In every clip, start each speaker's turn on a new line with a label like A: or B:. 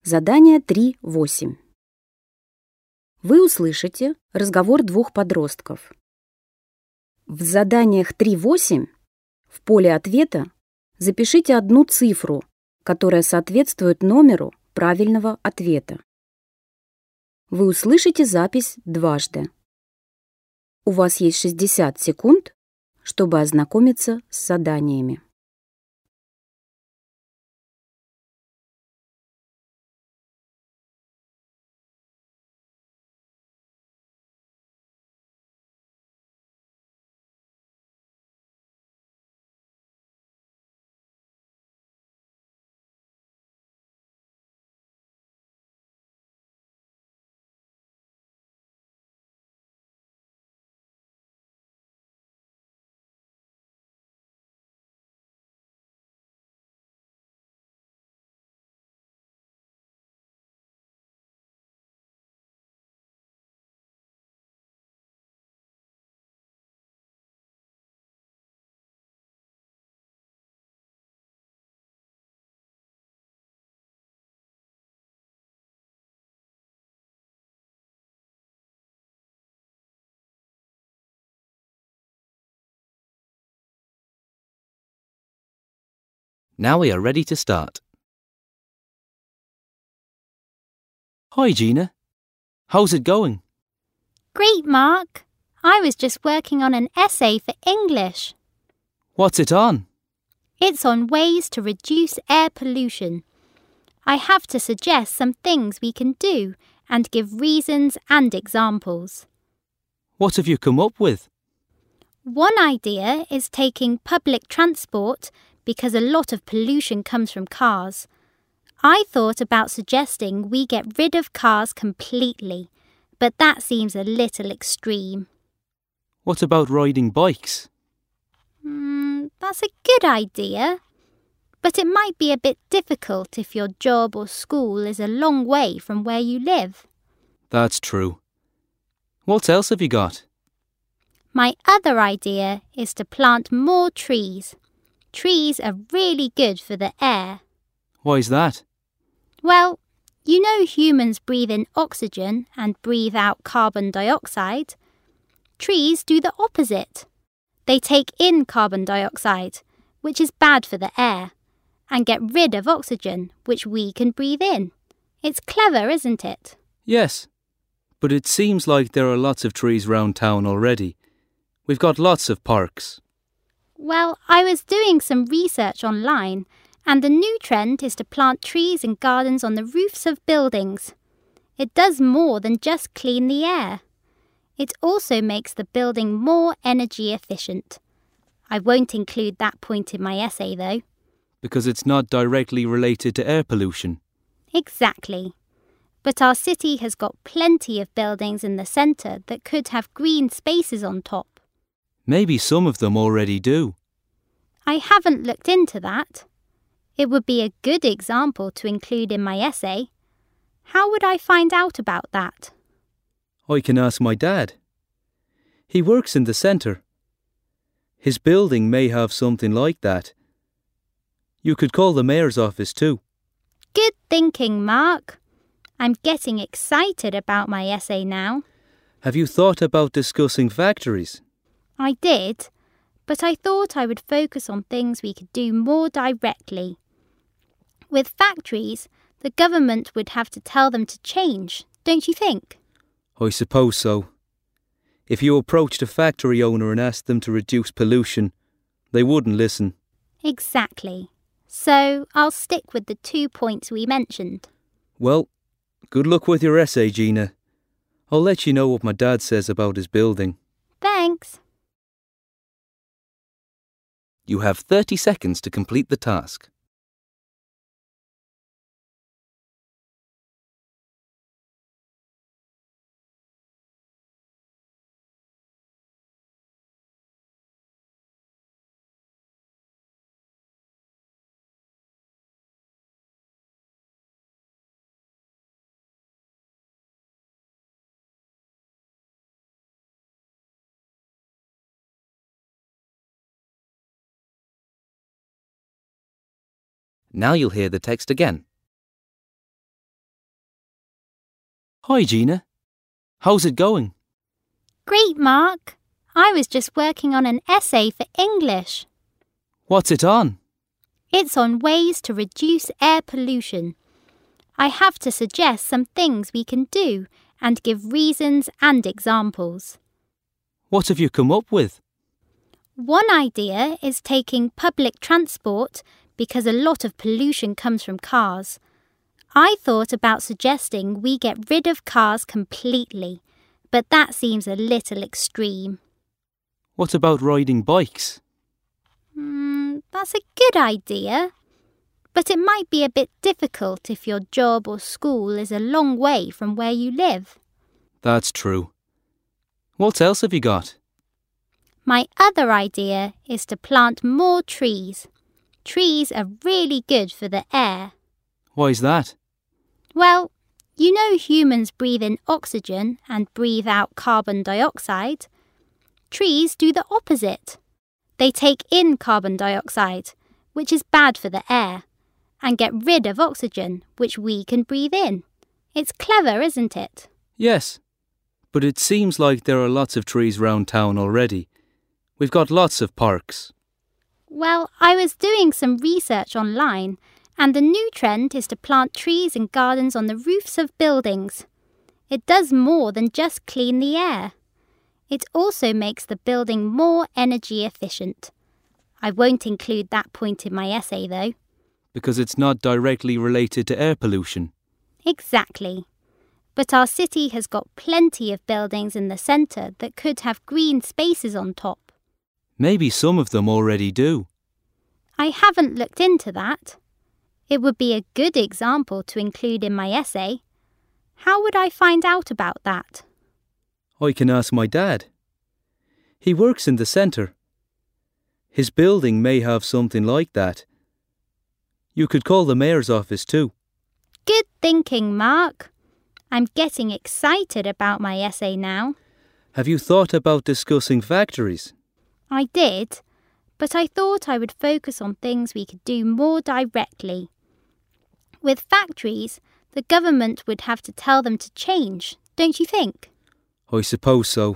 A: Задание 3.8. Вы услышите разговор двух подростков. В заданиях 3.8 в поле ответа запишите одну цифру, которая соответствует номеру правильного ответа. Вы услышите запись дважды. У вас есть 60 секунд, чтобы ознакомиться с заданиями.
B: Now we are ready to start. Hi, Gina. How's it going?
C: Great, Mark. I was just working on an essay for English.
B: What's it on?
C: It's on ways to reduce air pollution. I have to suggest some things we can do and give reasons and examples.
B: What have you come up with?
C: One idea is taking public transport because a lot of pollution comes from cars. I thought about suggesting we get rid of cars completely, but that seems a little extreme.
B: What about riding bikes?
C: That's a good idea, but it might be a bit difficult if your job or school is a long way from where you live.
B: That's true. What else have you got?
C: My other idea is to plant more trees. Trees are really good for the air.
B: Why's that?
C: Well, you know humans breathe in oxygen and breathe out carbon dioxide. Trees do the opposite. They take in carbon dioxide, which is bad for the air, and get rid of oxygen, which we can breathe in. It's clever, isn't it?
B: Yes, but it seems like there are lots of trees round town already. We've got lots of parks.
C: Well, I was doing some research online, and the new trend is to plant trees and gardens on the roofs of buildings. It does more than just clean the air. It also makes the building more energy efficient. I won't include that point in my essay, though.
B: Because it's not directly related to air pollution.
C: Exactly. But our city has got plenty of buildings in the centre that could have green spaces on top.
B: Maybe some of them already do.
C: I haven't looked into that. It would be a good example to include in my essay. How would I find out about that?
B: I can ask my dad. He works in the centre. His building may have something like that. You could call the mayor's office too.
C: Good thinking, Mark. I'm getting excited about my essay now.
B: Have you thought about discussing factories?
C: I did, but I thought I would focus on things we could do more directly. With factories, the government would have to tell them to change, don't you think?
B: I suppose so. If you approached a factory owner and asked them to reduce pollution, they wouldn't listen.
C: Exactly. So I'll stick with the 2 points we mentioned.
B: Well, good luck with your essay, Gina. I'll let you know what my dad says about his building.
C: Thanks.
B: You have 30 seconds to complete the task. Now you'll hear the text again. Hi, Gina. How's it going?
C: Great, Mark. I was just working on an essay for English.
B: What's it on?
C: It's on ways to reduce air pollution. I have to suggest some things we can do and give reasons and examples.
B: What have you come up with?
C: One idea is taking public transport because a lot of pollution comes from cars. I thought about suggesting we get rid of cars completely, but that seems a little extreme.
B: What about riding bikes?
C: That's a good idea, but it might be a bit difficult if your job or school is a long way from where you live.
B: That's true. What else have you got?
C: My other idea is to plant more trees. Trees are really good for the air.
B: Why's that?
C: Well, you know humans breathe in oxygen and breathe out carbon dioxide. Trees do the opposite. They take in carbon dioxide, which is bad for the air, and get rid of oxygen, which we can breathe in. It's clever, isn't it?
B: Yes, but it seems like there are lots of trees round town already. We've got lots of parks.
C: Well, I was doing some research online, and the new trend is to plant trees and gardens on the roofs of buildings. It does more than just clean the air. It also makes the building more energy efficient. I won't include that point in my essay, though.
B: Because it's not directly related to air pollution.
C: Exactly. But our city has got plenty of buildings in the centre that could have green spaces on top.
B: Maybe some of them already do.
C: I haven't looked into that. It would be a good example to include in my essay. How would I find out about that?
B: I can ask my dad. He works in the centre. His building may have something like that. You could call the mayor's office too.
C: Good thinking, Mark. I'm getting excited about my essay now.
B: Have you thought about discussing factories?
C: I did, but I thought I would focus on things we could do more directly. With factories, the government would have to tell them to change, don't you think?
B: I suppose so.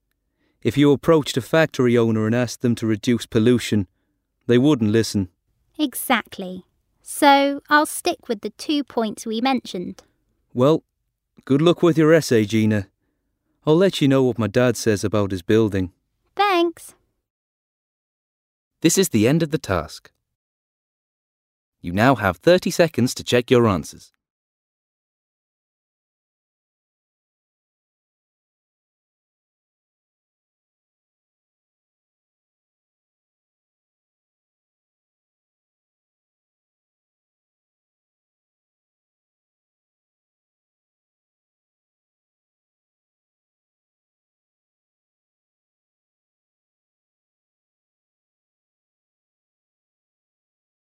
B: If you approached a factory owner and asked them to reduce pollution, they wouldn't listen.
C: Exactly. So I'll stick with the 2 points we mentioned.
B: Well, good luck with your essay, Gina. I'll let you know what my dad says about his building.
C: Thanks.
B: This is the end of the task. You now have 30 seconds to check your answers.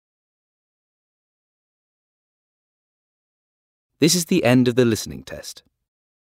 B: This is the end of the listening test.